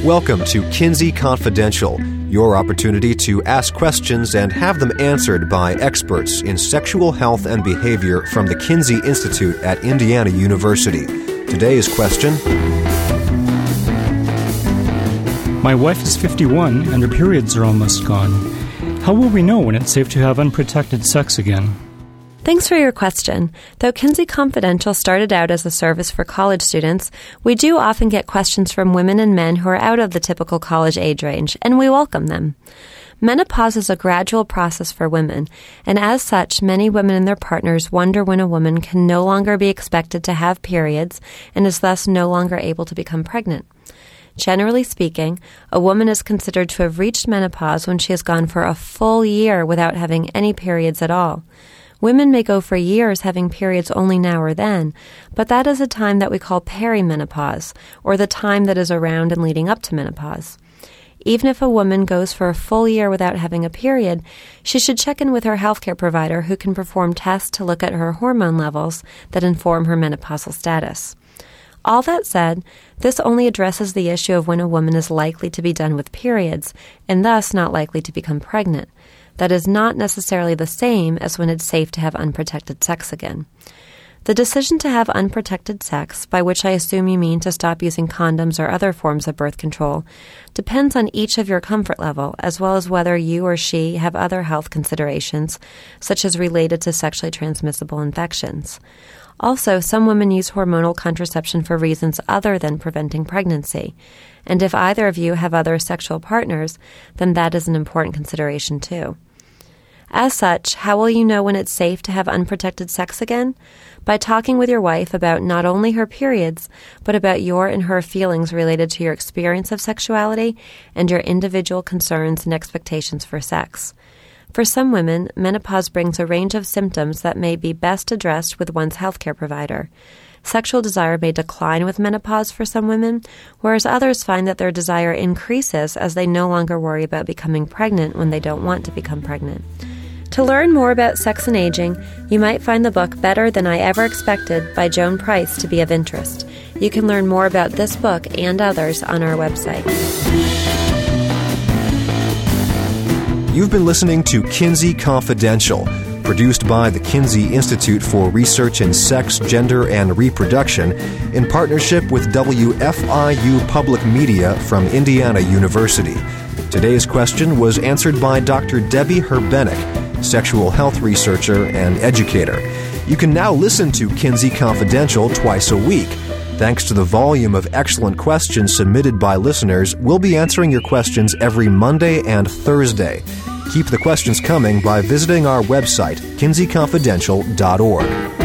Welcome to Kinsey Confidential, your opportunity to ask questions and have them answered by experts in sexual health and behavior from the Kinsey Institute at Indiana University. Today's question: My wife is 51 and her periods are almost gone. How will we know when it's safe to have unprotected sex again? Thanks for your question. Though Kinsey Confidential started out as a service for college students, we do often get questions from women and men who are out of the typical college age range, and we welcome them. Menopause is a gradual process for women, and as such, many women and their partners wonder when a woman can no longer be expected to have periods and is thus no longer able to become pregnant. Generally speaking, a woman is considered to have reached menopause when she has gone for a full year without having any periods at all. Women may go for years having periods only now or then, but that is a time that we call perimenopause, or the time that is around and leading up to menopause. Even if a woman goes for a full year without having a period, she should check in with her healthcare provider who can perform tests to look at her hormone levels that inform her menopausal status. All that said, this only addresses the issue of when a woman is likely to be done with periods, and thus not likely to become pregnant. That is not necessarily the same as when it's safe to have unprotected sex again. The decision to have unprotected sex, by which I assume you mean to stop using condoms or other forms of birth control, depends on each of your comfort level, as well as whether you or she have other health considerations, such as related to sexually transmissible infections. Also, some women use hormonal contraception for reasons other than preventing pregnancy. And if either of you have other sexual partners, then that is an important consideration too. As such, how will you know when it's safe to have unprotected sex again? By talking with your wife about not only her periods, but about your and her feelings related to your experience of sexuality and your individual concerns and expectations for sex. For some women, menopause brings a range of symptoms that may be best addressed with one's healthcare provider. Sexual desire may decline with menopause for some women, whereas others find that their desire increases as they no longer worry about becoming pregnant when they don't want to become pregnant. To learn more about sex and aging, you might find the book Better Than I Ever Expected by Joan Price to be of interest. You can learn more about this book and others on our website. You've been listening to Kinsey Confidential, produced by the Kinsey Institute for Research in Sex, Gender, and Reproduction in partnership with WFIU Public Media from Indiana University. Today's question was answered by Dr. Debbie Herbenick, sexual health researcher and educator. You can now listen to Kinsey Confidential twice a week. Thanks to the volume of excellent questions submitted by listeners, we'll be answering your questions every Monday and Thursday. Keep the questions coming by visiting our website, kinseyconfidential.org.